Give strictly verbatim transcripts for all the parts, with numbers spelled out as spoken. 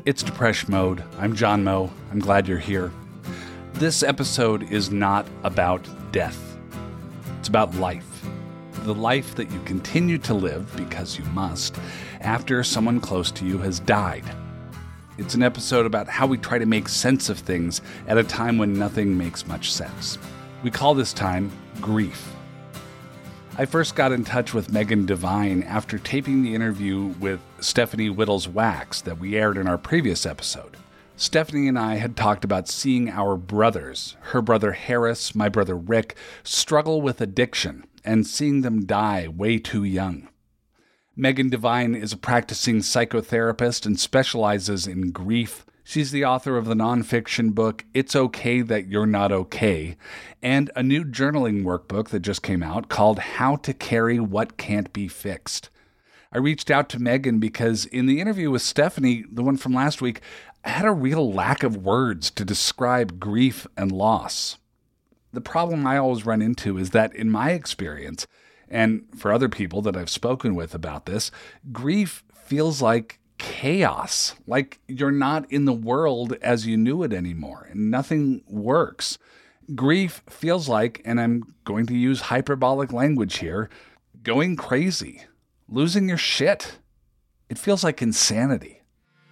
It's Depression Mode. I'm John Moe. I'm glad you're here. This episode is not about death. It's about life. The life that you continue to live, because you must, after someone close to you has died. It's an episode about how we try to make sense of things at a time when nothing makes much sense. We call this time grief. I first got in touch with Megan Devine after taping the interview with Stephanie Wittels-Wax that we aired in our previous episode. Stephanie and I had talked about seeing our brothers, her brother Harris, my brother Rick, struggle with addiction and seeing them die way too young. Megan Devine is a practicing psychotherapist and specializes in grief. She's the author of the nonfiction book, It's Okay That You're Not Okay, and a new journaling workbook that just came out called How to Carry What Can't Be Fixed. I reached out to Megan because in the interview with Stephanie, the one from last week, I had a real lack of words to describe grief and loss. The problem I always run into is that in my experience, and for other people that I've spoken with about this, grief feels like chaos, like you're not in the world as you knew it anymore, and nothing works. Grief feels like, and I'm going to use hyperbolic language here, going crazy, losing your shit. It feels like insanity.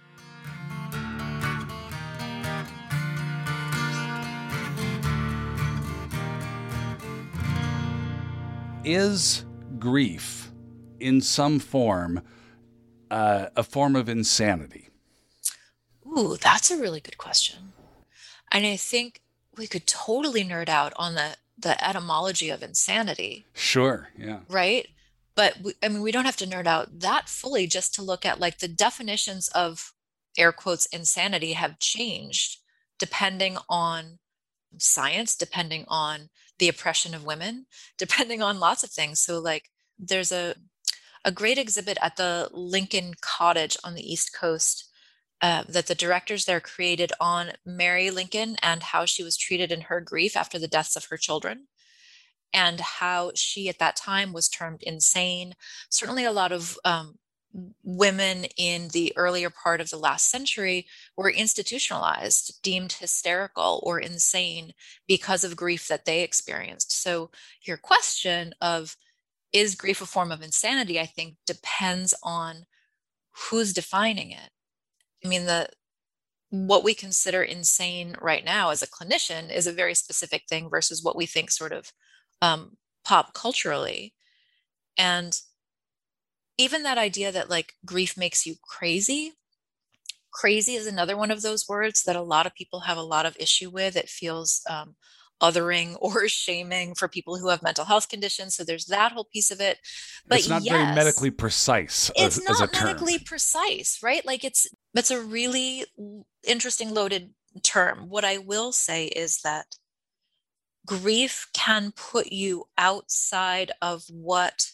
Is grief in some form Uh, a form of insanity? Ooh, that's a really good question. And I think we could totally nerd out on the the etymology of insanity, Sure, yeah. right? But we, I mean, we don't have to nerd out that fully just to look at like the definitions of air quotes insanity have changed depending on science, depending on the oppression of women, depending on lots of things. So like there's a a great exhibit at the Lincoln Cottage on the East Coast uh, that the directors there created on Mary Lincoln and how she was treated in her grief after the deaths of her children, and how she at that time was termed insane. Certainly a lot of um, women in the earlier part of the last century were institutionalized, deemed hysterical or insane because of grief that they experienced. So your question of is grief a form of insanity, I think depends on who's defining it. I mean, the what we consider insane right now as a clinician is a very specific thing versus what we think sort of um, pop culturally. And even that idea that like grief makes you crazy, crazy is another one of those words that a lot of people have a lot of issue with. It feels um, othering or shaming for people who have mental health conditions. So there's that whole piece of it. But it's not yes, very medically precise it's as, as a not term. medically precise, right? Like it's it's a really interesting loaded term. What I will say is that grief can put you outside of what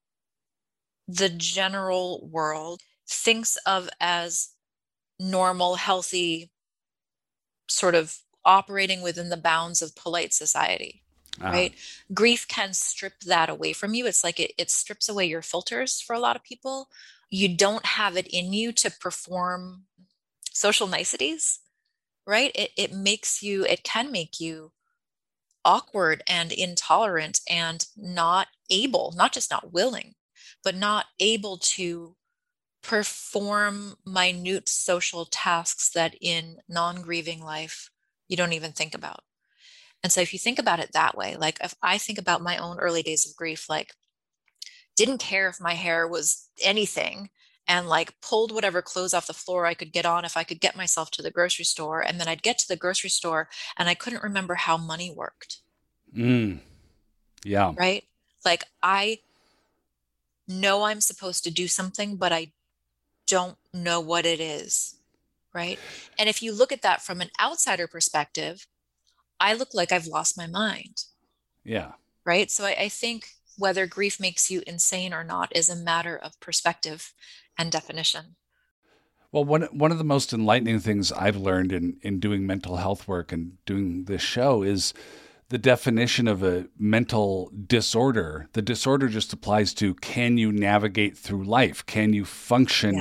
the general world thinks of as normal, healthy, sort of operating within the bounds of polite society, Uh-huh. right? Grief can strip that away from you. It's like it, it strips away your filters for a lot of people. You don't have it in you to perform social niceties, right? It, it makes you, it can make you awkward and intolerant and not able, not just not willing, but not able to perform minute social tasks that in non-grieving life you don't even think about. And so if you think about it that way, like if I think about my own early days of grief, like didn't care if my hair was anything and like pulled whatever clothes off the floor I could get on if I could get myself to the grocery store. And then I'd get to the grocery store and I couldn't remember how money worked. Mm. Yeah. Right? Like I know I'm supposed to do something, but I don't know what it is. Right? And if you look at that from an outsider perspective, I look like I've lost my mind. Yeah. Right? So I, I think whether grief makes you insane or not is a matter of perspective and definition. Well, one one of the most enlightening things I've learned in, in doing mental health work and doing this show is the definition of a mental disorder. The disorder just applies to, can you navigate through life? Can you function Yes.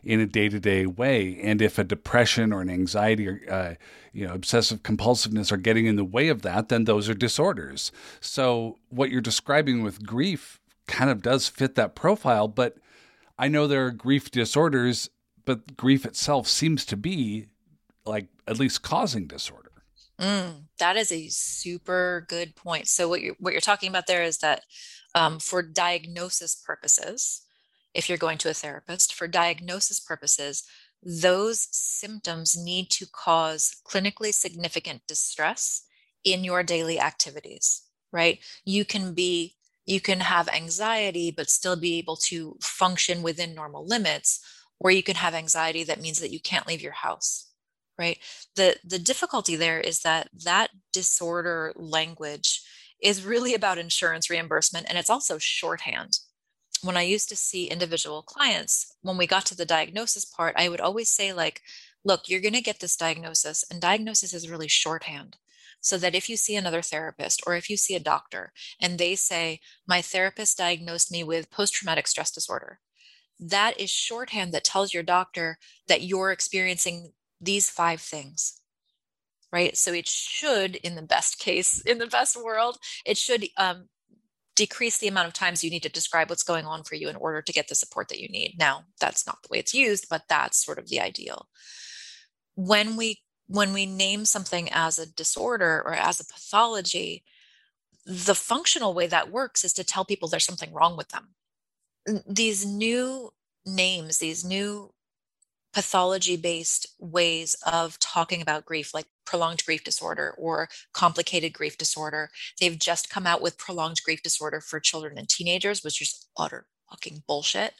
in a day-to-day way. And if a depression or an anxiety or uh, you know obsessive compulsiveness are getting in the way of that, then those are disorders. So what you're describing with grief kind of does fit that profile. But I know there are grief disorders, but grief itself seems to be like at least causing disorder. Mm, that is a super good point. So what you're what you're talking about there is that um, for diagnosis purposes, if you're going to a therapist, for diagnosis purposes, those symptoms need to cause clinically significant distress in your daily activities, right? You can be you can have anxiety but still be able to function within normal limits, or you can have anxiety that means that you can't leave your house, right? The the difficulty there is that that disorder language is really about insurance reimbursement, and it's also shorthand. When I used to see individual clients, when we got to the diagnosis part, I would always say, like, look, you're going to get this diagnosis, and diagnosis is really shorthand. So that if you see another therapist or if you see a doctor and they say, my therapist diagnosed me with post-traumatic stress disorder, that is shorthand that tells your doctor that you're experiencing these five things, right? So it should, in the best case, in the best world, it should um, decrease the amount of times you need to describe what's going on for you in order to get the support that you need. Now, that's not the way it's used, but that's sort of the ideal. When we when we name something as a disorder or as a pathology, the functional way that works is to tell people there's something wrong with them. These new names, these new pathology-based ways of talking about grief, like prolonged grief disorder or complicated grief disorder. They've just come out with prolonged grief disorder for children and teenagers, which is utter fucking bullshit.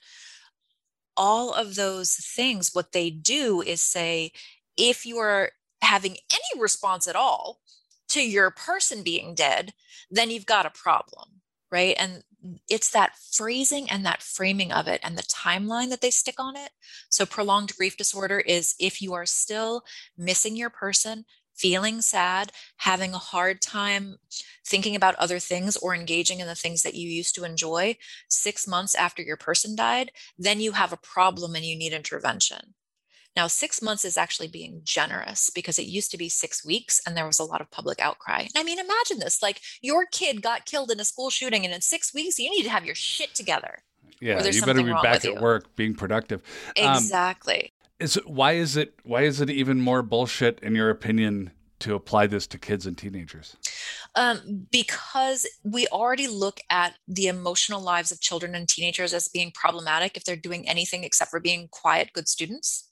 All of those things, what they do is say, if you are having any response at all to your person being dead, then you've got a problem, right? And it's that phrasing and that framing of it and the timeline that they stick on it. So prolonged grief disorder is if you are still missing your person, feeling sad, having a hard time thinking about other things or engaging in the things that you used to enjoy six months after your person died, then you have a problem and you need intervention. Now, six months is actually being generous because it used to be six weeks and there was a lot of public outcry. I mean, imagine this, like your kid got killed in a school shooting and in six weeks, you need to have your shit together. Yeah, you better be back at work being productive. Exactly. Um, is why is it why is it even more bullshit, in your opinion, to apply this to kids and teenagers? Um, because we already look at the emotional lives of children and teenagers as being problematic if they're doing anything except for being quiet, good students.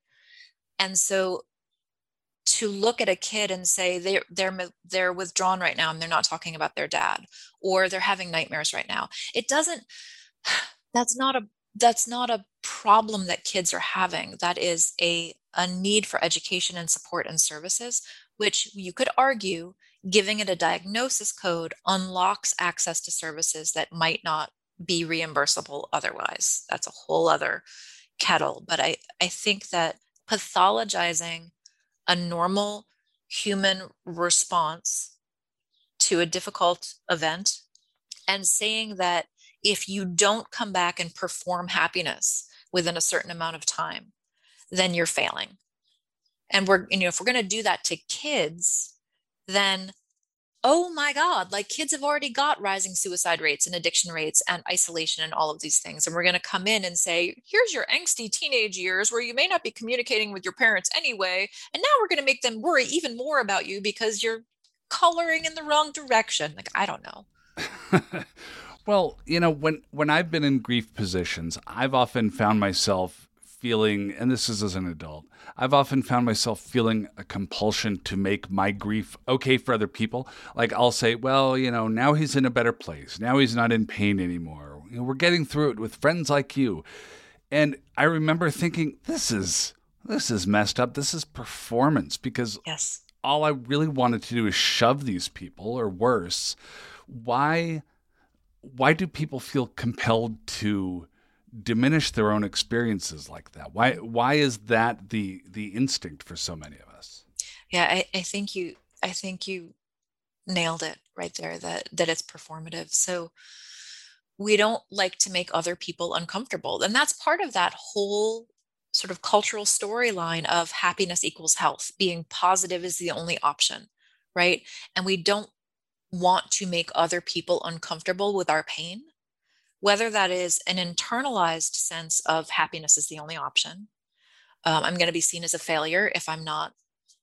And so to look at a kid and say they're, they're, they're withdrawn right now and they're not talking about their dad, or they're having nightmares right now, it doesn't, that's not a, that's not a problem that kids are having. That is a, a need for education and support and services, which you could argue giving it a diagnosis code unlocks access to services that might not be reimbursable otherwise. That's a whole other kettle. But I, I think that pathologizing a normal human response to a difficult event and saying that if you don't come back and perform happiness within a certain amount of time, then you're failing. And we're, you know, if we're going to do that to kids, then, oh my God, like kids have already got rising suicide rates and addiction rates and isolation and all of these things. And we're going to come in and say, here's your angsty teenage years where you may not be communicating with your parents anyway. And now we're going to make them worry even more about you because you're coloring in the wrong direction. Like, I don't know. Well, you know, when, when I've been in grief positions, I've often found myself feeling, and this is as an adult, I've often found myself feeling a compulsion to make my grief okay for other people. Like I'll say, well, you know, now he's in a better place. Now he's not in pain anymore. You know, we're getting through it with friends like you. And I remember thinking, this is, this is messed up. This is performance, because yes. all I really wanted to do is shove these people, or worse. Why, why do people feel compelled to diminish their own experiences like that? Why why is that the the instinct for so many of us? Yeah, I, I think you I think you nailed it right there, that that it's performative. So we don't like to make other people uncomfortable. And that's part of that whole sort of cultural storyline of happiness equals health, being positive is the only option, right? And we don't want to make other people uncomfortable with our pain, whether that is an internalized sense of happiness is the only option. Um, I'm going to be seen as a failure if I'm not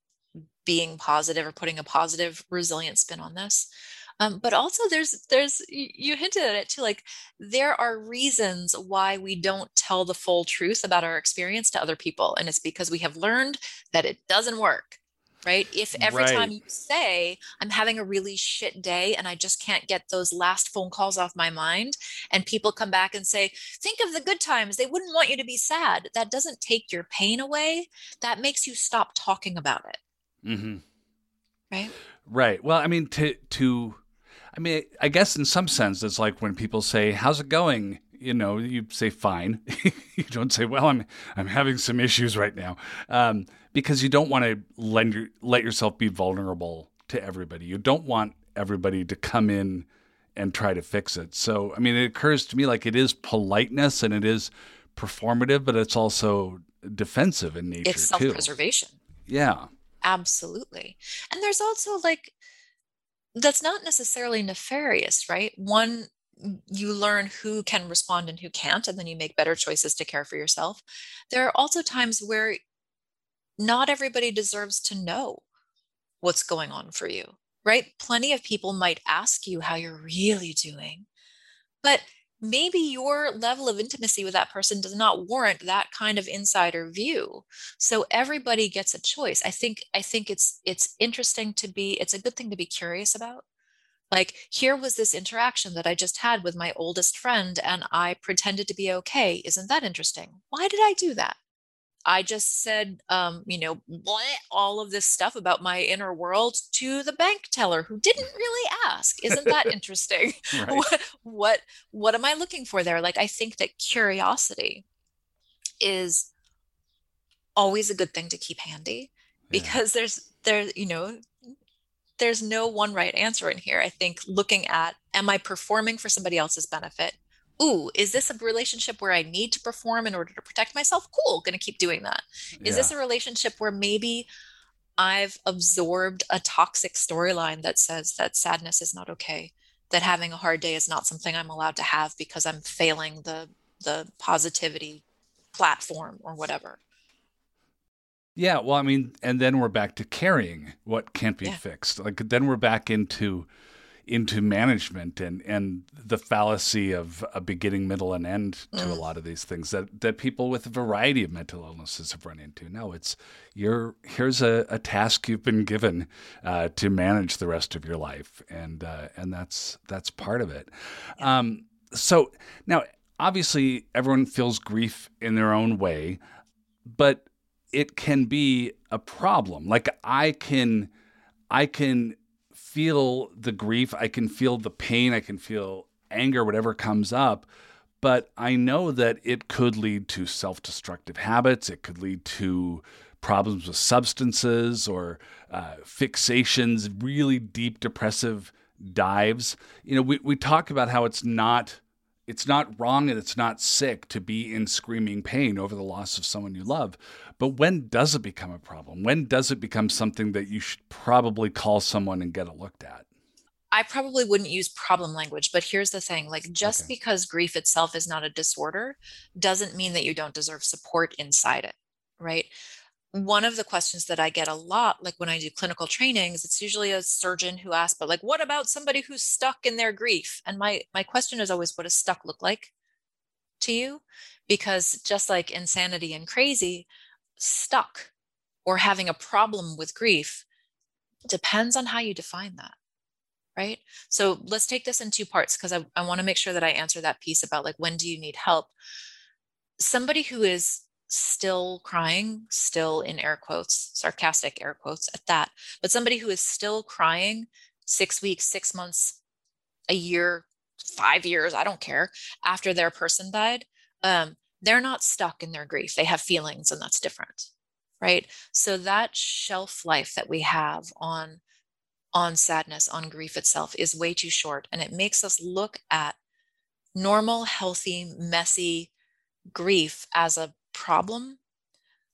being positive or putting a positive, resilient spin on this. Um, but also there's there's you hinted at it too, like there are reasons why we don't tell the full truth about our experience to other people. And it's because we have learned that it doesn't work, right? If every time Right. you say, I'm having a really shit day and I just can't get those last phone calls off my mind, and people come back and say, think of the good times, they wouldn't want you to be sad. That doesn't take your pain away. That makes you stop talking about it. Mm-hmm. Right. Right. Well, I mean, to to, I mean, I guess in some sense, it's like when people say, "How's it going?" You know, you say, "Fine." You don't say, "Well, I'm I'm having some issues right now," um, because you don't want to lend your, let yourself be vulnerable to everybody. You don't want everybody to come in and try to fix it. So, I mean, it occurs to me like it is politeness and it is performative, but it's also defensive in It's nature too. self-preservation. Yeah. Absolutely. And there's also like, that's not necessarily nefarious, right? One, you learn who can respond and who can't, and then you make better choices to care for yourself. There are also times where not everybody deserves to know what's going on for you, right? Plenty of people might ask you how you're really doing, but maybe your level of intimacy with that person does not warrant that kind of insider view. So everybody gets a choice. I think I think it's it's interesting to be, it's a good thing to be curious about. Like, here was this interaction that I just had with my oldest friend and I pretended to be okay. Isn't that interesting? Why did I do that? I just said, um, you know, bleh, all of this stuff about my inner world to the bank teller who didn't really ask. Isn't that interesting? Right. what, what, what am I looking for there? Like, I think that curiosity is always a good thing to keep handy, Yeah. because there's, there, you know, there's no one right answer in here. I think looking at, am I performing for somebody else's benefit? Ooh, is this a relationship where I need to perform in order to protect myself? Cool, going to keep doing that. Is Yeah. this a relationship where maybe I've absorbed a toxic storyline that says that sadness is not okay, that having a hard day is not something I'm allowed to have because I'm failing the the positivity platform or whatever. Yeah, well, I mean, and then we're back to carrying what can't be Yeah. fixed. Like then we're back into into management and and the fallacy of a beginning, middle, and end to a Mm. lot of these things that that people with a variety of mental illnesses have run into. No, it's you're here's a, a task you've been given uh, to manage the rest of your life, and uh, and that's that's part of it. Yeah. Um, so now, obviously, everyone feels grief in their own way, but it can be a problem. Like I can, I can feel the grief, I can feel the pain, I can feel anger, whatever comes up, but I know that it could lead to self-destructive habits. It could lead to problems with substances or uh, fixations, really deep depressive dives. You know, we, we talk about how it's not it's not wrong and it's not sick to be in screaming pain over the loss of someone you love. But when does it become a problem? When does it become something that you should probably call someone and get it looked at? I probably wouldn't use problem language, but here's the thing, like Okay. just because grief itself is not a disorder doesn't mean that you don't deserve support inside it, right? One of the questions that I get a lot, like when I do clinical trainings, it's usually a surgeon who asks, but like, what about somebody who's stuck in their grief? And my my question is always, what does stuck look like to you? Because just like insanity and crazy, stuck or having a problem with grief depends on how you define that. Right. So let's take this in two parts because I, I want to make sure that I answer that piece about like, when do you need help? Somebody who is still crying, still in air quotes, sarcastic air quotes at that, but somebody who is still crying six weeks, six months, a year, five years, I don't care, after their person died, um, they're not stuck in their grief. They have feelings, and that's different. Right. So that shelf life that we have on on sadness, on grief itself is way too short. And it makes us look at normal, healthy, messy grief as a problem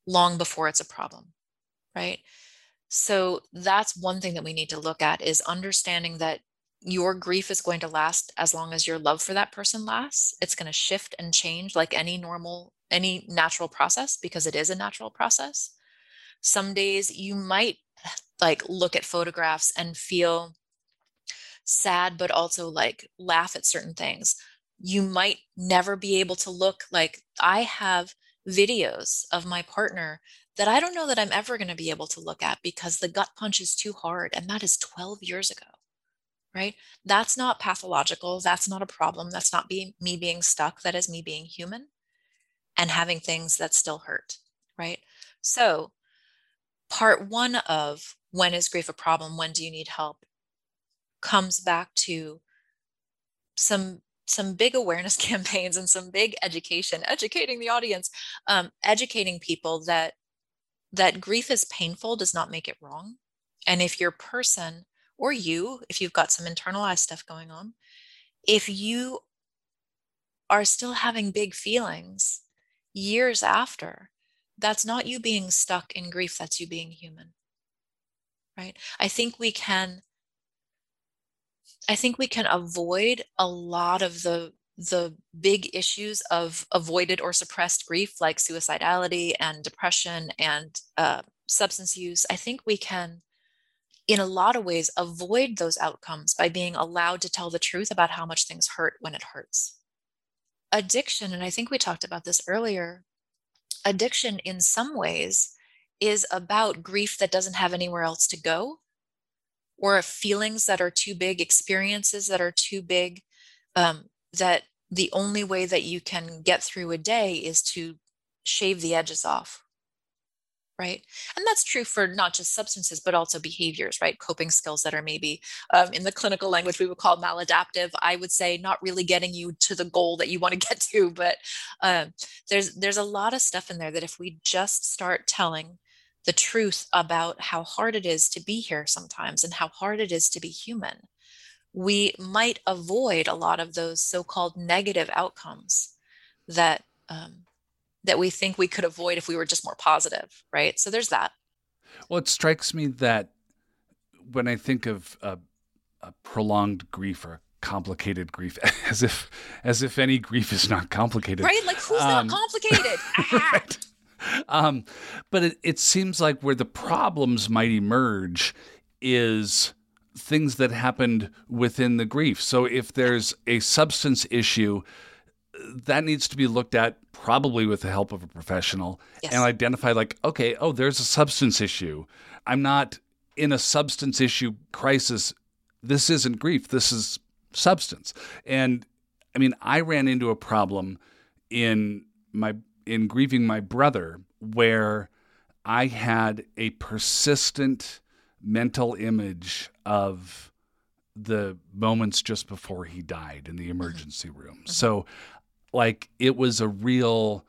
long before it's a problem, right? So that's one thing that we need to look at, is understanding that your grief is going to last as long as your love for that person lasts. It's going to shift and change like any normal, any natural process, because it is a natural process. Some days you might like look at photographs and feel sad, but also like laugh at certain things. You might never be able to look like, I have videos of my partner that I don't know that I'm ever going to be able to look at because the gut punch is too hard. And that is twelve years ago, right? That's not pathological. That's not a problem. That's not being me being stuck. That is me being human and having things that still hurt, right? So part one of when is grief a problem? When do you need help? Comes back to some some big awareness campaigns and some big education, educating the audience, um, educating people that that grief is painful does not make it wrong. And if your person, or you, if you've got some internalized stuff going on, if you are still having big feelings years after, that's not you being stuck in grief, that's you being human, right? I think we can I think we can avoid a lot of the the big issues of avoided or suppressed grief, like suicidality and depression and uh, substance use. I think we can, in a lot of ways, avoid those outcomes by being allowed to tell the truth about how much things hurt when it hurts. Addiction, and I think we talked about this earlier, addiction in some ways is about grief that doesn't have anywhere else to go, or feelings that are too big, experiences that are too big, um, that the only way that you can get through a day is to shave the edges off, right? And that's true for not just substances, but also behaviors, right? Coping skills that are maybe, um, in the clinical language, we would call maladaptive. I would say not really getting you to the goal that you want to get to, but um, there's there's a lot of stuff in there that if we just start telling the truth about how hard it is to be here sometimes and how hard it is to be human, we might avoid a lot of those so-called negative outcomes that um, that we think we could avoid if we were just more positive, right? So there's that. Well, it strikes me that when I think of a, a prolonged grief or complicated grief, as if as if any grief is not complicated, right? Like who's um, not complicated? right. Um, but it, it seems like where the problems might emerge is things that happened within the grief. So if there's a substance issue, that needs to be looked at probably with the help of a professional, yes, and identify like, okay, oh, there's a substance issue. I'm not in a substance issue crisis. This isn't grief. This is substance. And I mean, I ran into a problem in my in grieving my brother, where I had a persistent mental image of the moments just before he died in the emergency room. Mm-hmm. So like it was a real,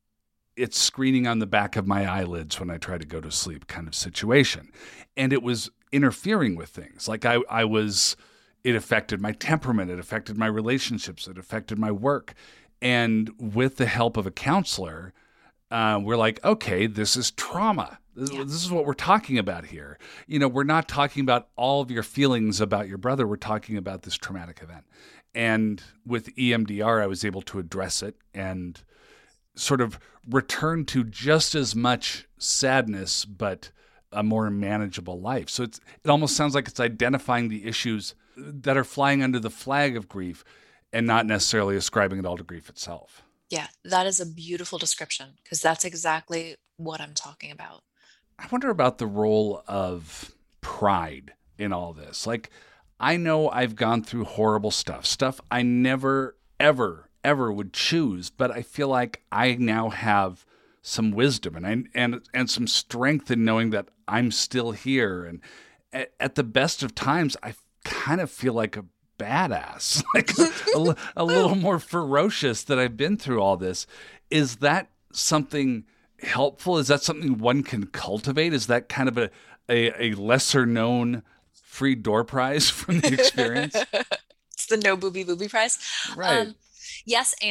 it's screening on the back of my eyelids when I try to go to sleep kind of situation. And it was interfering with things. Like I, I was, it affected my temperament. It affected my relationships. It affected my work. And with the help of a counselor, uh, we're like, okay, this is trauma. This, yeah. this is what we're talking about here. You know, we're not talking about all of your feelings about your brother. We're talking about this traumatic event. And with E M D R, I was able to address it and sort of return to just as much sadness, but a more manageable life. So it's, it almost sounds like it's identifying the issues that are flying under the flag of grief and not necessarily ascribing it all to grief itself. Yeah, that is a beautiful description, because that's exactly what I'm talking about. I wonder about the role of pride in all this. Like, I know I've gone through horrible stuff, stuff I never, ever, ever would choose, but I feel like I now have some wisdom and I, and and some strength in knowing that I'm still here. And at, at the best of times, I kind of feel like a badass, like a, a little more ferocious that I've been through all this. Is that something helpful? Is that something one can cultivate? Is that kind of a, a, a lesser known free door prize from the experience? It's the no booby booby prize. Right. Um, yes. And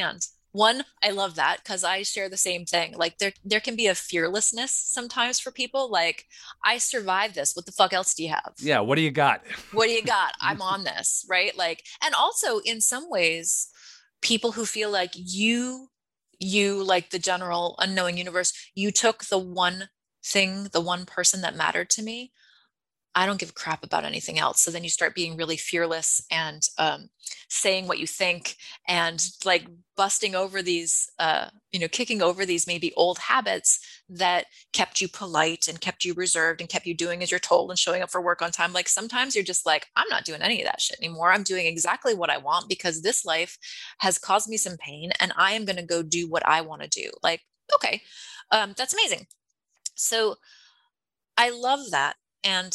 One, I love that because I share the same thing. Like there there can be a fearlessness sometimes for people. Like, I survived this. What the fuck else do you have? Yeah, what do you got? What do you got? I'm on this, right? Like, and also in some ways, people who feel like you, you like the general unknowing universe, you took the one thing, the one person that mattered to me. I don't give a crap about anything else. So then you start being really fearless and um, saying what you think and like busting over these, uh, you know, kicking over these maybe old habits that kept you polite and kept you reserved and kept you doing as you're told and showing up for work on time. Like sometimes you're just like, I'm not doing any of that shit anymore. I'm doing exactly what I want because this life has caused me some pain and I am going to go do what I want to do. Like, okay, um, that's amazing. So I love that. And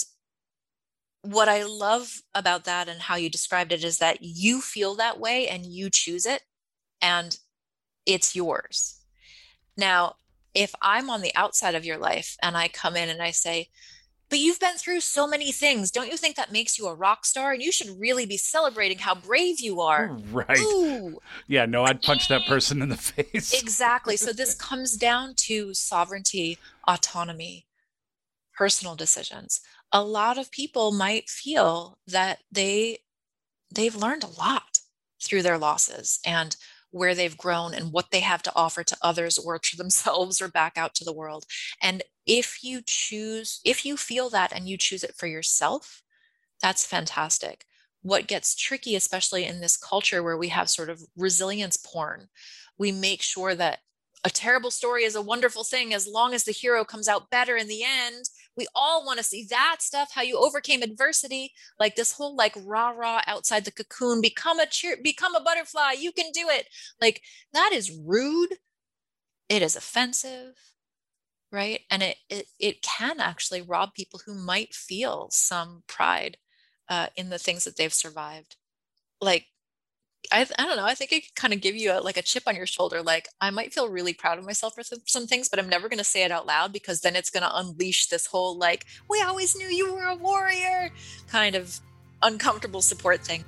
what I love about that and how you described it is that you feel that way and you choose it and it's yours. Now, if I'm on the outside of your life and I come in and I say, but you've been through so many things, don't you think that makes you a rock star? And you should really be celebrating how brave you are. Right. Ooh. Yeah, no, I'd punch that person in the face. Exactly. So this comes down to sovereignty, autonomy, personal decisions. A lot of people might feel that they they've learned a lot through their losses and where they've grown and what they have to offer to others or to themselves or back out to the world. And if you choose, if you feel that and you choose it for yourself, that's fantastic. What gets tricky, especially in this culture where we have sort of resilience porn, we make sure that a terrible story is a wonderful thing as long as the hero comes out better in the end. We all want to see that stuff, how you overcame adversity, like this whole like rah rah outside the cocoon, become a cheer, become a butterfly, you can do it. Like that is rude. It is offensive, right? And it it, it can actually rob people who might feel some pride uh, in the things that they've survived. Like I, I don't know. I think it could kind of give you a, like a chip on your shoulder. Like I might feel really proud of myself for some, some things, but I'm never going to say it out loud because then it's going to unleash this whole like, we always knew you were a warrior kind of uncomfortable support thing.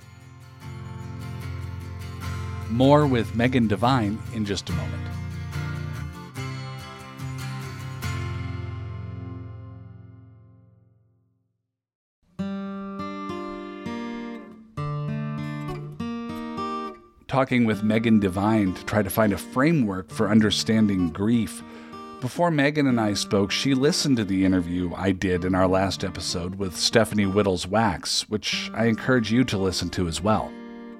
More with Megan Devine in just a moment. Talking with Megan Devine to try to find a framework for understanding grief. Before Megan and I spoke, she listened to the interview I did in our last episode with Stephanie Whittles Wax, which I encourage you to listen to as well.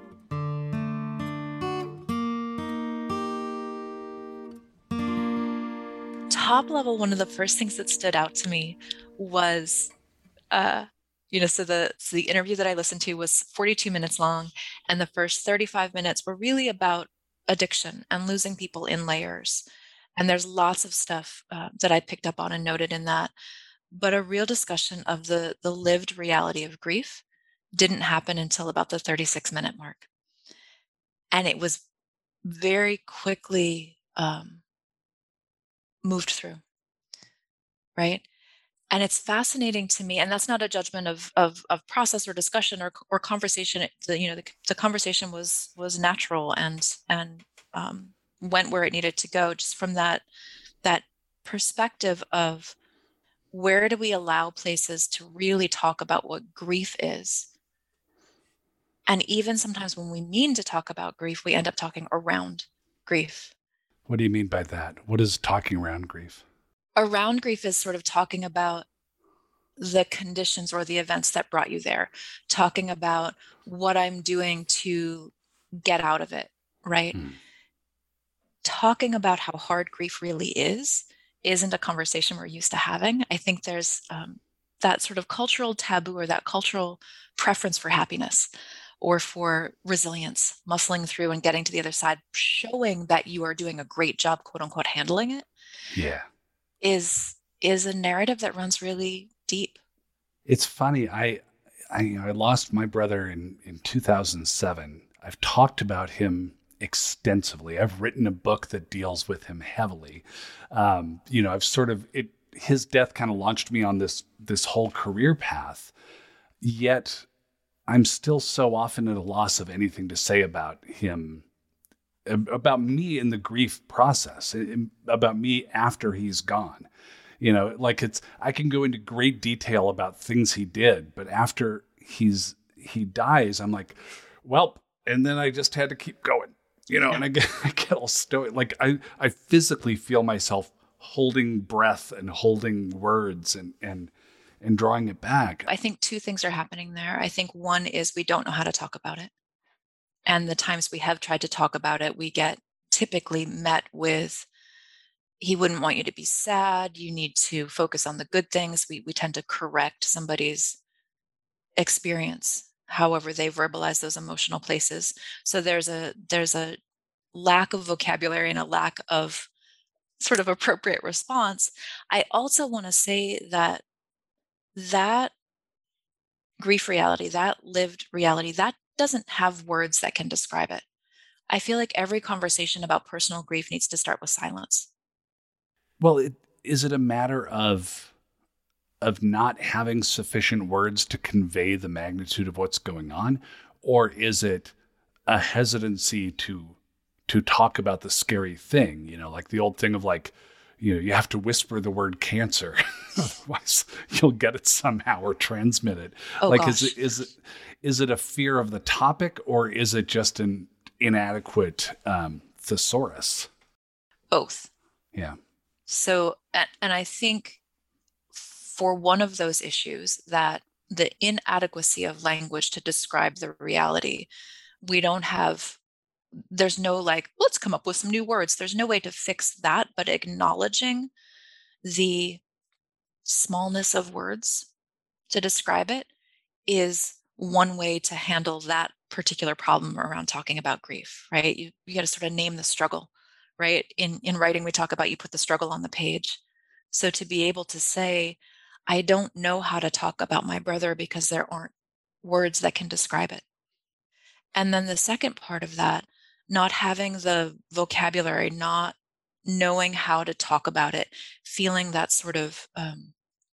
Top level, one of the first things that stood out to me was uh, you know, so the so the interview that I listened to was forty-two minutes long, and the first thirty-five minutes were really about addiction and losing people in layers. And there's lots of stuff uh, that I picked up on and noted in that, but a real discussion of the the lived reality of grief didn't happen until about the thirty-six minute mark, and it was very quickly um, moved through, right? And it's fascinating to me, and that's not a judgment of of, of process or discussion or or conversation. It, the, you know, the, the conversation was was natural and and um, went where it needed to go, just from that that perspective of where do we allow places to really talk about what grief is. And even sometimes when we mean to talk about grief, we end up talking around grief. What do you mean by that? What is talking around grief? Around grief is sort of talking about the conditions or the events that brought you there, talking about what I'm doing to get out of it, right? Mm. Talking about how hard grief really is, isn't a conversation we're used to having. I think there's um, that sort of cultural taboo or that cultural preference for happiness or for resilience, muscling through and getting to the other side, showing that you are doing a great job, quote unquote, handling it. Yeah. is is a narrative that runs really deep. It's funny. I I, I lost my brother in, in two thousand seven. I've talked about him extensively. I've written a book that deals with him heavily. Um, you know, I've sort of it. His death kind of launched me on this this whole career path. Yet, I'm still so often at a loss of anything to say about him about me in the grief process, about me after he's gone. You know, like it's, I can go into great detail about things he did, but after he's, he dies, I'm like, well, and then I just had to keep going, you know, yeah. and I get, I get all stoic. Like I, I physically feel myself holding breath and holding words and, and, and drawing it back. I think two things are happening there. I think one is we don't know how to talk about it. And the times we have tried to talk about it, we get typically met with, he wouldn't want you to be sad. You need to focus on the good things. We we tend to correct somebody's experience, however they verbalize those emotional places. So there's a there's a lack of vocabulary and a lack of sort of appropriate response. I also want to say that that grief reality, that lived reality, that doesn't have words that can describe it. I feel like every conversation about personal grief needs to start with silence. Well, it, is it a matter of of not having sufficient words to convey the magnitude of what's going on, or is it a hesitancy to to talk about the scary thing? You know, like the old thing of like, you know, you have to whisper the word cancer, otherwise you'll get it somehow or transmit it. Oh, like, gosh. is it is it is it a fear of the topic, or is it just an inadequate um, thesaurus? Both. Yeah. So, and I think for one of those issues, that the inadequacy of language to describe the reality, we don't have, there's no like, let's come up with some new words. There's no way to fix that, but acknowledging the smallness of words to describe it is one way to handle that particular problem around talking about grief, right? You, you got to sort of name the struggle, right? In, in writing, we talk about you put the struggle on the page. So to be able to say, I don't know how to talk about my brother because there aren't words that can describe it. And then the second part of that, not having the vocabulary, not knowing how to talk about it, feeling that sort of um,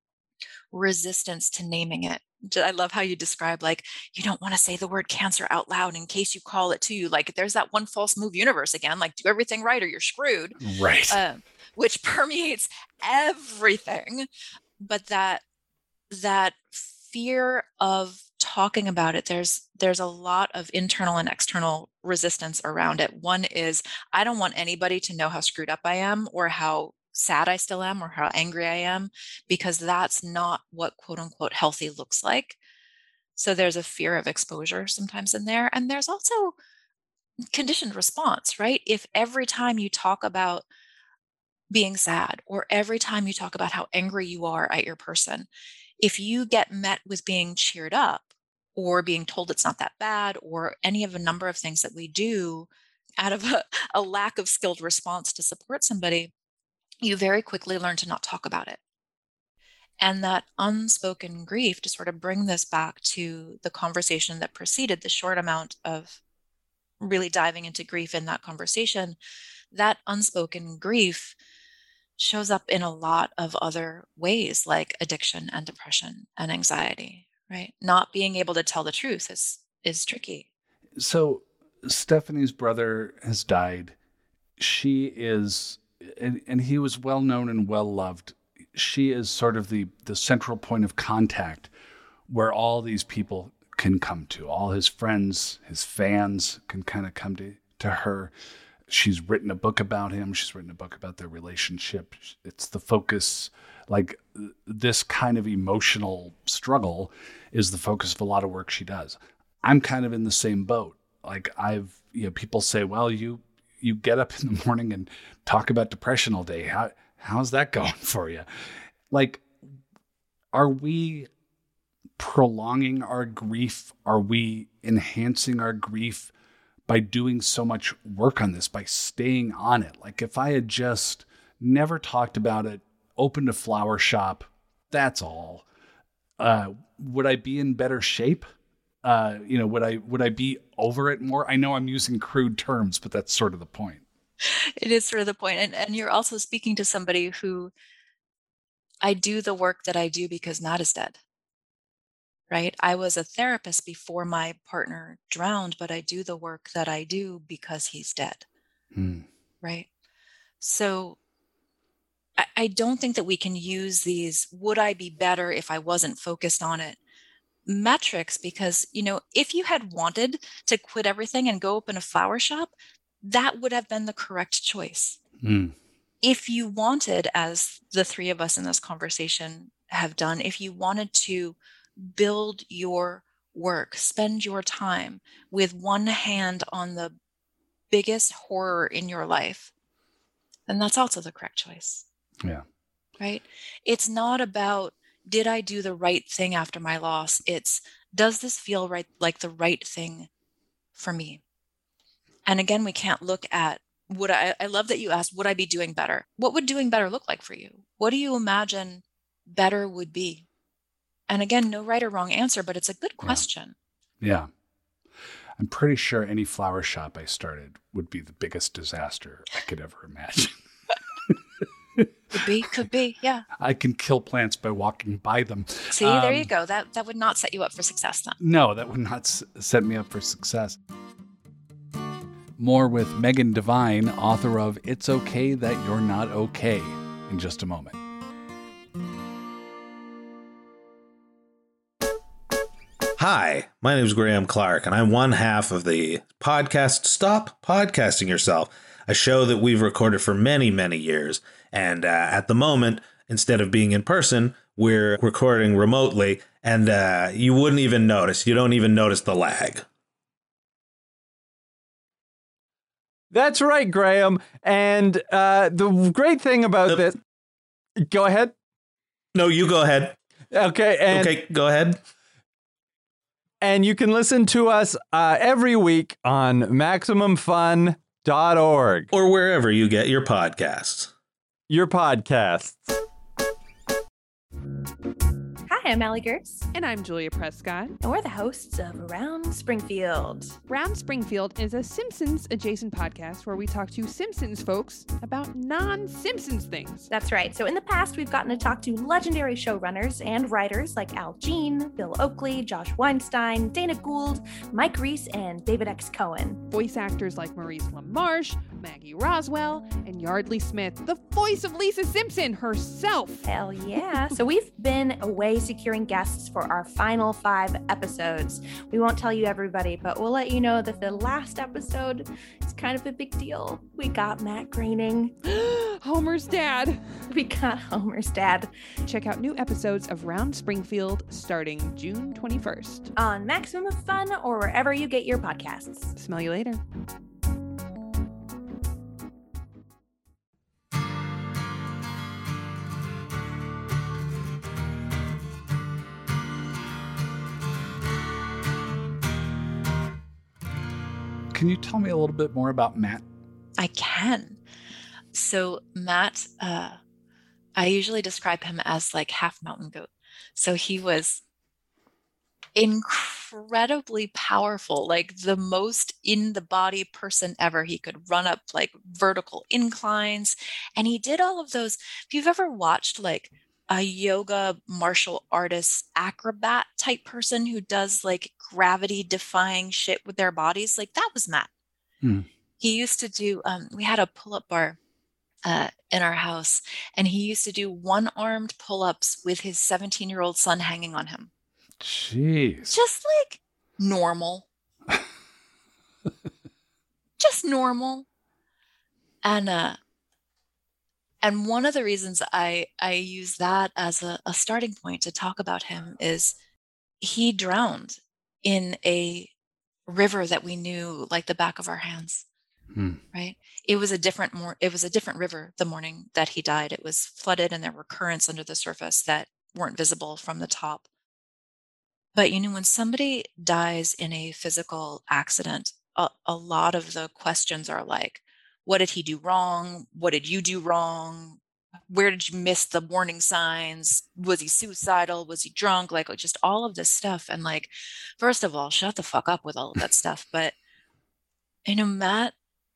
resistance to naming it. I love how you describe, like, you don't want to say the word cancer out loud in case you call it to you. Like, there's that one false move universe again, like, do everything right or you're screwed. Right. Uh, which permeates everything. But that that fear of talking about it, there's there's a lot of internal and external resistance around it. One is, I don't want anybody to know how screwed up I am or how sad I still am or how angry I am, because that's not what quote unquote healthy looks like. So there's a fear of exposure sometimes in there. And there's also conditioned response, right? If every time you talk about being sad, or every time you talk about how angry you are at your person, if you get met with being cheered up or being told it's not that bad, or any of a number of things that we do out of a, a lack of skilled response to support somebody, you very quickly learn to not talk about it. And that unspoken grief, to sort of bring this back to the conversation that preceded the short amount of really diving into grief in that conversation, that unspoken grief shows up in a lot of other ways, like addiction and depression and anxiety, right? Not being able to tell the truth is is tricky. So Stephanie's brother has died. She is, and, and he was well known and well loved. She is sort of the, the central point of contact where all these people can come to. All his friends, his fans can kind of come to, to her. She's written a book about him. She's written a book about their relationship. It's the focus, like this kind of emotional struggle is the focus of a lot of work she does. I'm kind of in the same boat. Like I've, you know, people say, well, you, you get up in the morning and talk about depression all day. How, how's that going for you? Like, are we prolonging our grief? Are we enhancing our grief by doing so much work on this, by staying on it? Like if I had just never talked about it, opened a flower shop, that's all. Uh, would I be in better shape? Uh, you know, would I would I be over it more? I know I'm using crude terms, but that's sort of the point. It is sort of the point. And, and you're also speaking to somebody who, I do the work that I do because Matt is dead. Right? I was a therapist before my partner drowned, but I do the work that I do because he's dead. Hmm. right? So I, I don't think that we can use these, would I be better if I wasn't focused on it, metrics, because, you know, if you had wanted to quit everything and go open a flower shop, that would have been the correct choice. Hmm. If you wanted, as the three of us in this conversation have done, if you wanted to build your work, spend your time with one hand on the biggest horror in your life, then that's also the correct choice. Yeah. Right? It's not about, did I do the right thing after my loss? It's, does this feel right, like the right thing for me? And again, we can't look at, would I, I love that you asked, would I be doing better? What would doing better look like for you? What do you imagine better would be? And again, no right or wrong answer, but it's a good question. Yeah. yeah. I'm pretty sure any flower shop I started would be the biggest disaster I could ever imagine. Could be, could be, yeah. I can kill plants by walking by them. See, um, there you go. That that would not set you up for success then. No, that would not s- set me up for success. More with Megan Devine, author of It's Okay That You're Not Okay, in just a moment. Hi, my name is Graham Clark, and I'm one half of the podcast Stop Podcasting Yourself, a show that we've recorded for many, many years. And uh, at the moment, instead of being in person, we're recording remotely, and uh, you wouldn't even notice. You don't even notice the lag. That's right, Graham. And uh, the great thing about the, this... Go ahead. No, you go ahead. Okay. And, okay, go ahead. And you can listen to us uh, every week on maximum fun dot org. Or wherever you get your podcasts. Your podcasts. Hi, I'm Allie Gertz. And I'm Julia Prescott. And we're the hosts of Around Springfield. Round Springfield is a Simpsons adjacent podcast where we talk to Simpsons folks about non-Simpsons things. That's right. So in the past, we've gotten to talk to legendary showrunners and writers like Al Jean, Bill Oakley, Josh Weinstein, Dana Gould, Mike Reese, and David X. Cohen. Voice actors like Maurice LaMarche, Maggie Roswell, and Yardley Smith, the voice of Lisa Simpson herself. Hell yeah. So we've been away securing guests for our final five episodes. We won't tell you everybody, but we'll let you know that the last episode is kind of a big deal. We got Matt Groening. Homer's dad. We got Homer's dad. Check out new episodes of Round Springfield starting June twenty-first. On Maximum Fun or wherever you get your podcasts. Smell you later. Can you tell me a little bit more about Matt? I can. So Matt, uh, I usually describe him as like half mountain goat. So he was incredibly powerful, like the most in the body person ever. He could run up like vertical inclines, and he did all of those. If you've ever watched like a yoga martial artist acrobat type person who does like gravity defying shit with their bodies, like that was Matt. Hmm. He used to do, um, we had a pull-up bar uh, in our house, and he used to do one-armed pull-ups with his seventeen-year-old son hanging on him. Jeez. Just like normal. Just normal. And uh and one of the reasons I I use that as a, a starting point to talk about him is he drowned in a river that we knew like the back of our hands. Hmm. Right? It was a different more it was a different river the morning that he died. It was flooded, and there were currents under the surface that weren't visible from the top. But, you know, when somebody dies in a physical accident, a, a lot of the questions are like, what did he do wrong? What did you do wrong? Where did you miss the warning signs? Was he suicidal? Was he drunk? Like just all of this stuff. And like, first of all, shut the fuck up with all of that stuff. But, you know, Matt,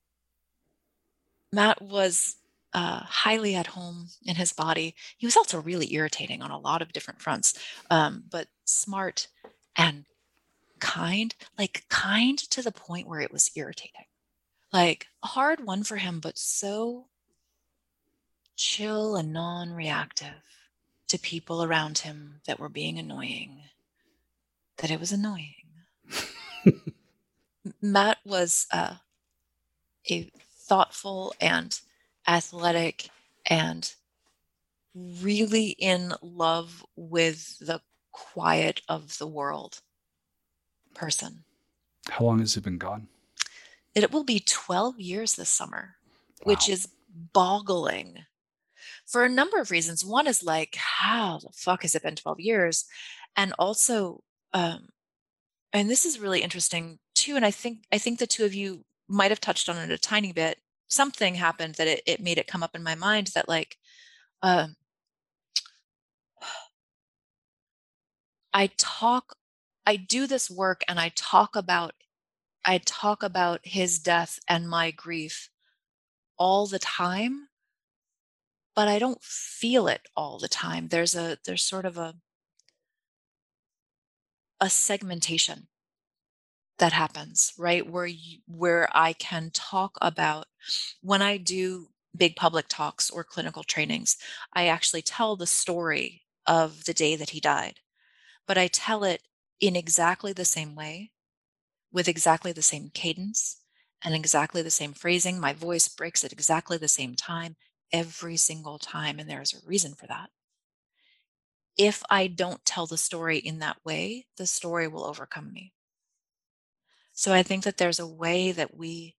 Matt was uh, highly at home in his body. He was also really irritating on a lot of different fronts, um, but smart and kind, like kind to the point where it was irritating. Like a hard one for him, but so chill and non-reactive to people around him that were being annoying, that it was annoying. Matt was uh, a thoughtful and athletic and really in love with the quiet of the world person. How long has he been gone? It will be twelve years this summer, Wow. which is boggling for a number of reasons. One is like, how the fuck has it been twelve years? And also, um, and this is really interesting too. And I think, I think the two of you might have touched on it a tiny bit. Something happened that it, it made it come up in my mind that like, um, I talk, I do this work and I talk about, I talk about his death and my grief all the time, but I don't feel it all the time. There's a, there's sort of a, a segmentation that happens, right? Where you, where I can talk about when I do big public talks or clinical trainings, I actually tell the story of the day that he died, but I tell it in exactly the same way, with exactly the same cadence and exactly the same phrasing. My voice breaks at exactly the same time every single time, and there's a reason for that. If I don't tell the story in that way, the story will overcome me. So I think that there's a way that we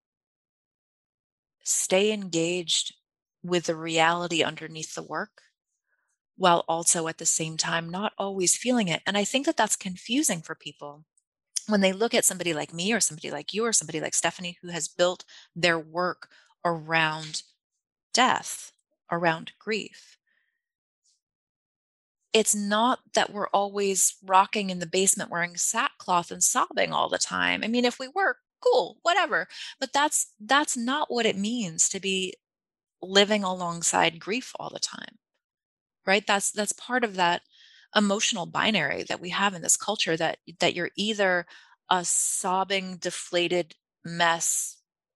stay engaged with the reality underneath the work, while also at the same time not always feeling it. And I think that that's confusing for people when they look at somebody like me or somebody like you or somebody like Stephanie, who has built their work around death, around grief. It's not that we're always rocking in the basement wearing sackcloth and sobbing all the time. I mean, if we were, cool, whatever. But that's that's not what it means to be living alongside grief all the time. Right? That's that's part of that emotional binary that we have in this culture, that that you're either a sobbing, deflated mess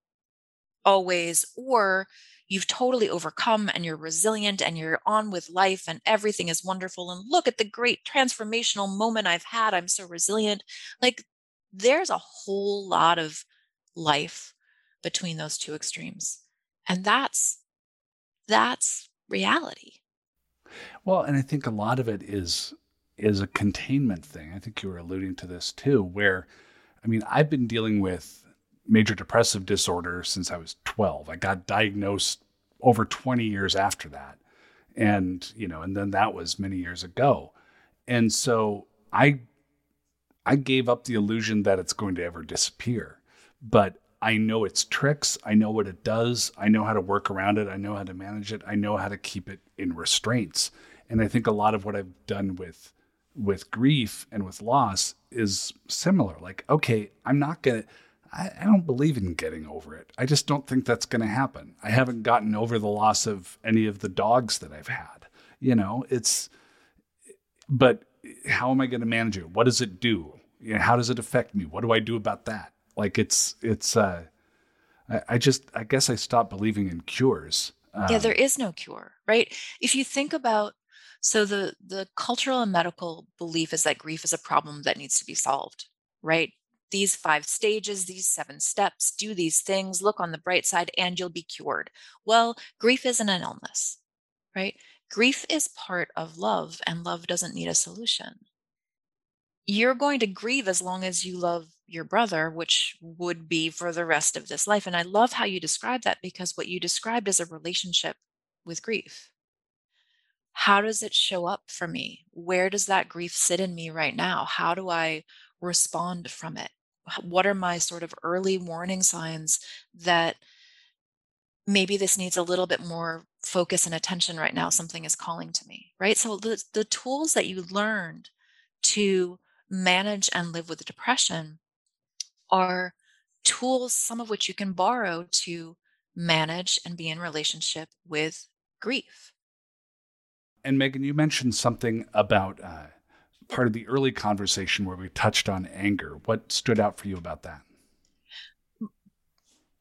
always, or you've totally overcome and you're resilient and you're on with life and everything is wonderful. And look at the great transformational moment I've had. I'm so resilient. Like there's a whole lot of life between those two extremes. And that's, that's reality. Well, and I think a lot of it is, is a containment thing. I think you were alluding to this too, where, I mean, I've been dealing with major depressive disorder since I was twelve. I got diagnosed over twenty years after that. And, you know, and then that was many years ago. And so I, I gave up the illusion that it's going to ever disappear, but I know its tricks. I know what it does. I know how to work around it. I know how to manage it. I know how to keep it in restraints. And I think a lot of what I've done with, with grief and with loss is similar. Like, okay, I'm not going to, I don't believe in getting over it. I just don't think that's going to happen. I haven't gotten over the loss of any of the dogs that I've had. You know, it's, but how am I going to manage it? What does it do? You know, how does it affect me? What do I do about that? Like it's, it's, uh, I, I just, I guess I stopped believing in cures. Um, yeah, there is no cure, right? If you think about, so the, the cultural and medical belief is that grief is a problem that needs to be solved, right? These five stages, these seven steps, do these things, look on the bright side, and you'll be cured. Well, grief isn't an illness, right? Grief is part of love, and love doesn't need a solution. You're going to grieve as long as you love your brother, which would be for the rest of this life. And I love how you describe that, because what you described is a relationship with grief. How does it show up for me? Where does that grief sit in me right now? How do I respond from it? What are my sort of early warning signs that maybe this needs a little bit more focus and attention right now? Something is calling to me, right? So the, the tools that you learned to manage and live with depression are tools, some of which you can borrow to manage and be in relationship with grief. And Megan, you mentioned something about uh, part of the early conversation where we touched on anger. What stood out for you about that?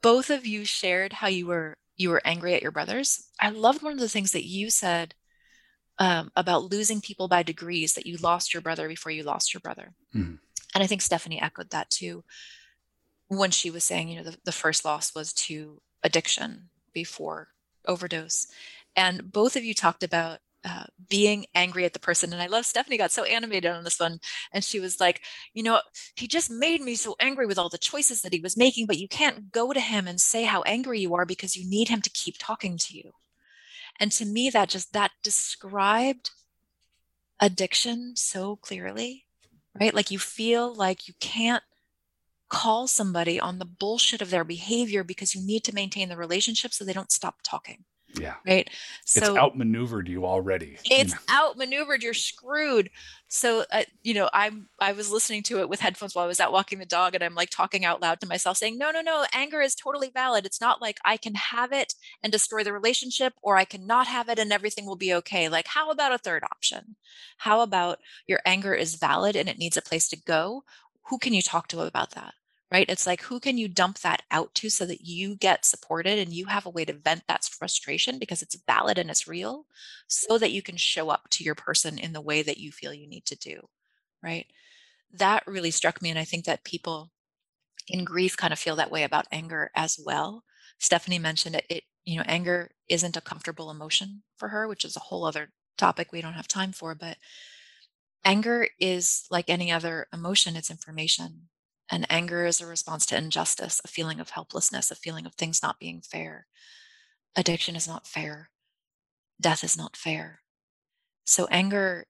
both of you shared how you were you were angry at your brothers. I loved one of the things that you said um, about losing people by degrees, that you lost your brother before you lost your brother. Mm-hmm. And I think Stephanie echoed that too, when she was saying, you know, the, the first loss was to addiction before overdose. And both of you talked about uh, being angry at the person. And I love Stephanie got so animated on this one. And she was like, you know, he just made me so angry with all the choices that he was making, but you can't go to him and say how angry you are because you need him to keep talking to you. And to me, that just, that described addiction so clearly, right? Like you feel like you can't call somebody on the bullshit of their behavior because you need to maintain the relationship so they don't stop talking. Yeah. Right. So it's outmaneuvered you already. It's you know? outmaneuvered. You're screwed. So, uh, you know, I'm, I was listening to it with headphones while I was out walking the dog, and I'm like talking out loud to myself saying, no, no, no, anger is totally valid. It's not like I can have it and destroy the relationship, or I can not have it and everything will be okay. Like, how about a third option? How about your anger is valid and it needs a place to go? Who can you talk to about that? Right? It's like, who can you dump that out to so that you get supported and you have a way to vent that frustration because it's valid and it's real, so that you can show up to your person in the way that you feel you need to do. Right? That really struck me. And I think that people in grief kind of feel that way about anger as well. Stephanie mentioned it, it you know, anger isn't a comfortable emotion for her, which is a whole other topic we don't have time for. But anger is like any other emotion, it's information. And anger is a response to injustice, a feeling of helplessness, a feeling of things not being fair. Addiction is not fair. Death is not fair. So anger,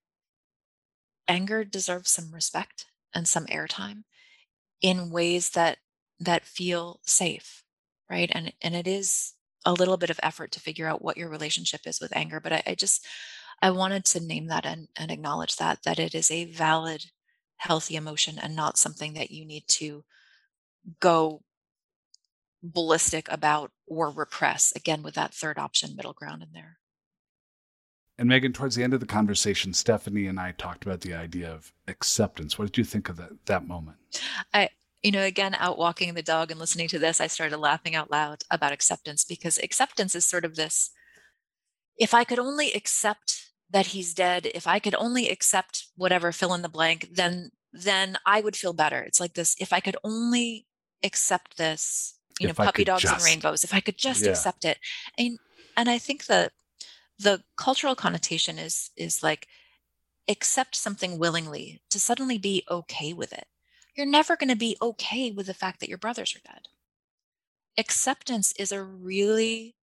anger deserves some respect and some airtime in ways that that feel safe, right? And and it is a little bit of effort to figure out what your relationship is with anger. But I, I just I wanted to name that and, and acknowledge that that it is a valid, healthy emotion and not something that you need to go ballistic about or repress, again, with that third option middle ground in there. And Megan, towards the end of the conversation, Stephanie and I talked about the idea of acceptance. What did you think of that, that moment? I, you know, again, out walking the dog and listening to this, I started laughing out loud about acceptance, because acceptance is sort of this, if I could only accept that he's dead, if I could only accept whatever, fill in the blank, then then I would feel better. It's like this, if I could only accept this, you If know, I puppy could dogs just- and rainbows, if I could just Yeah. accept it. And and I think the the cultural connotation is is like, accept something willingly to suddenly be okay with it. You're never going to be okay with the fact that your brothers are dead. Acceptance is a really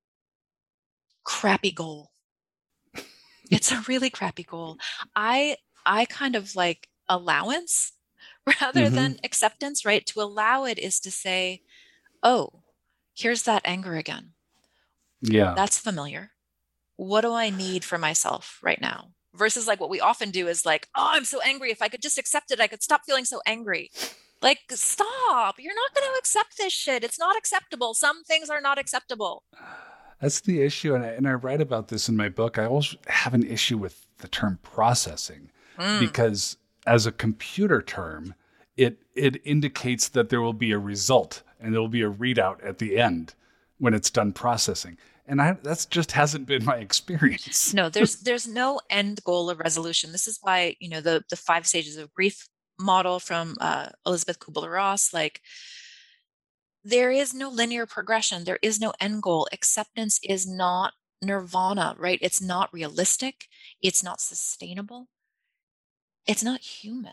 crappy goal. It's a really crappy goal. I I kind of like allowance rather Mhm. than acceptance, right? To allow it is to say, oh, here's that anger again. Yeah. That's familiar. What do I need for myself right now? Versus like what we often do is like, oh, I'm so angry. If I could just accept it, I could stop feeling so angry. Like, stop. You're not going to accept this shit. It's not acceptable. Some things are not acceptable. That's the issue. And I, and I write about this in my book. I always have an issue with the term processing, Mm. because as a computer term, it it indicates that there will be a result and there will be a readout at the end when it's done processing. And I, that's just hasn't been my experience. No, there's there's no end goal of resolution. This is why, you know, the the five stages of grief model from uh, Elizabeth Kubler-Ross, like, there is no linear progression. There is no end goal. Acceptance is not nirvana, right? It's not realistic. It's not sustainable. It's not human.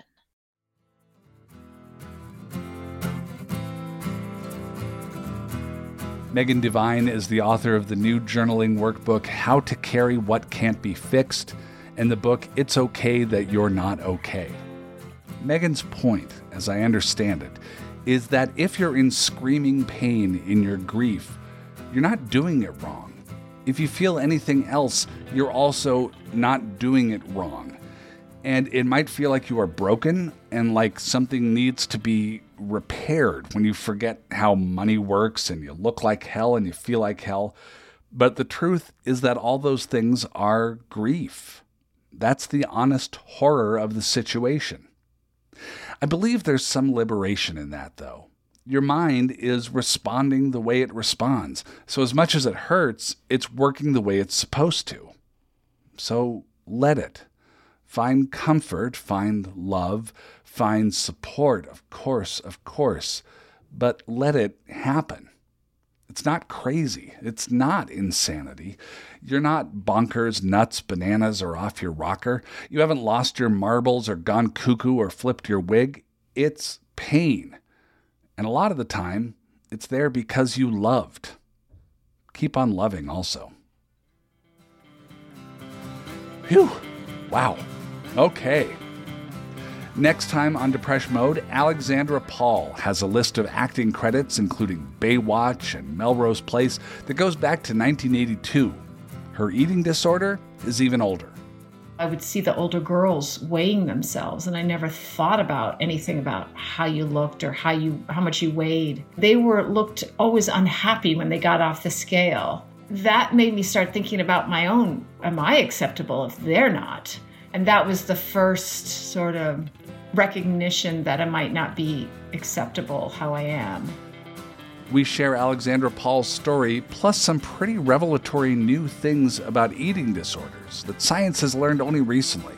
Megan Devine is the author of the new journaling workbook, How to Carry What Can't Be Fixed, and the book, It's Okay That You're Not Okay. Megan's point, as I understand it, is that if you're in screaming pain in your grief, you're not doing it wrong. If you feel anything else, you're also not doing it wrong. And it might feel like you are broken and like something needs to be repaired when you forget how money works and you look like hell and you feel like hell. But the truth is that all those things are grief. That's the honest horror of the situation. I believe there's some liberation in that, though. Your mind is responding the way it responds. So as much as it hurts, it's working the way it's supposed to. So let it. Find comfort, find love, find support, of course, of course, but let it happen. It's not crazy. It's not insanity. You're not bonkers, nuts, bananas, or off your rocker. You haven't lost your marbles or gone cuckoo or flipped your wig. It's pain. And a lot of the time, it's there because you loved. Keep on loving also. Phew. Wow. Okay. Next time on Depression Mode, Alexandra Paul has a list of acting credits including Baywatch and Melrose Place that goes back to nineteen eighty-two. Her eating disorder is even older. I would see the older girls weighing themselves, and I never thought about anything about how you looked or how you how much you weighed. They were looked always unhappy when they got off the scale. That made me start thinking about my own, am I acceptable if they're not? And that was the first sort of recognition that I might not be acceptable how I am. We share Alexandra Paul's story, plus some pretty revelatory new things about eating disorders that science has learned only recently.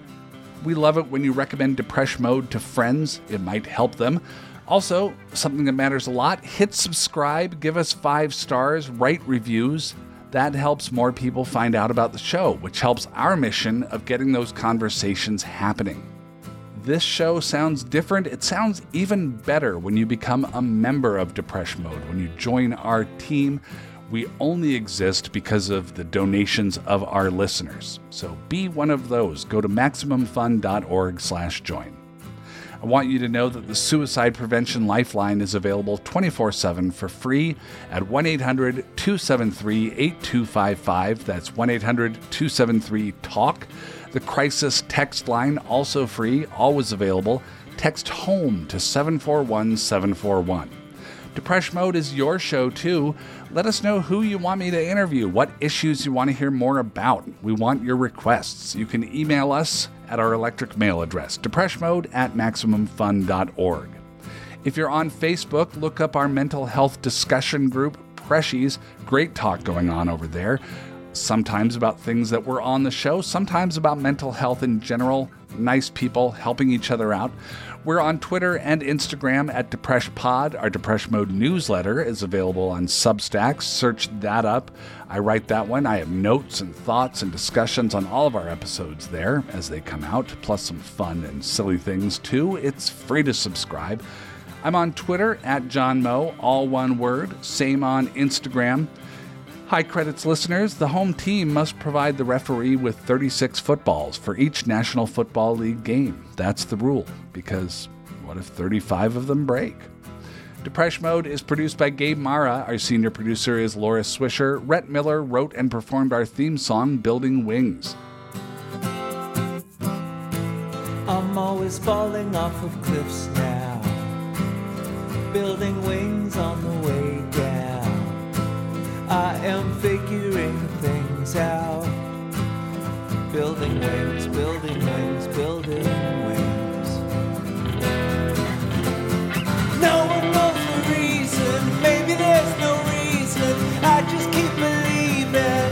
We love it when you recommend Depression Mode to friends. It might help them. Also, something that matters a lot, hit subscribe, give us five stars, write reviews. That helps more people find out about the show, which helps our mission of getting those conversations happening. This show sounds different. It sounds even better when you become a member of Depression Mode. When you join our team, we only exist because of the donations of our listeners. So be one of those. Go to maximum fun dot org slash join. I want you to know that the Suicide Prevention Lifeline is available twenty-four seven for free at one eight hundred two seven three eight two five five. That's one eight hundred two seven three talk. The Crisis Text Line, also free, always available. Text HOME to seven four one seven four one. Depression Mode is your show, too. Let us know who you want me to interview, what issues you want to hear more about. We want your requests. You can email us at our electric mail address, depressionmode at maximum fun dot org. If you're on Facebook, look up our mental health discussion group, Preshies. Great talk going on over there. Sometimes about things that were on the show, sometimes about mental health in general. Nice people helping each other out. We're on Twitter and Instagram at DepressionPod. Our Depression Mode newsletter is available on Substack. Search that up. I write that one. I have notes and thoughts and discussions on all of our episodes there as they come out, plus some fun and silly things too. It's free to subscribe. I'm on Twitter at John Moe, all one word. Same on Instagram. High Credits listeners, the home team must provide the referee with thirty-six footballs for each National Football League game. That's the rule, because what if thirty-five of them break? Depression Mode is produced by Gabe Mara. Our senior producer is Laura Swisher. Rhett Miller wrote and performed our theme song, Building Wings. I'm always falling off of cliffs now, building wings on the way down. I am figuring things out. Building wings, building wings, building wings. No one knows the reason, maybe there's no reason. I just keep believing.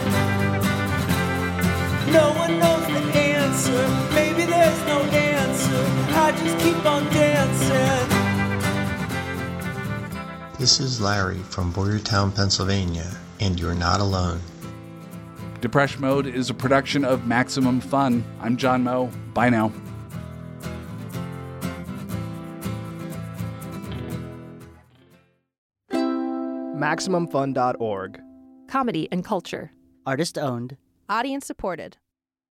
No one knows the answer, maybe there's no answer. I just keep on dancing. This is Larry from Boyertown, Pennsylvania, and you're not alone. Depression Mode is a production of Maximum Fun. I'm John Moe. Bye now. maximum fun dot org. Comedy and culture. Artist owned. Audience supported.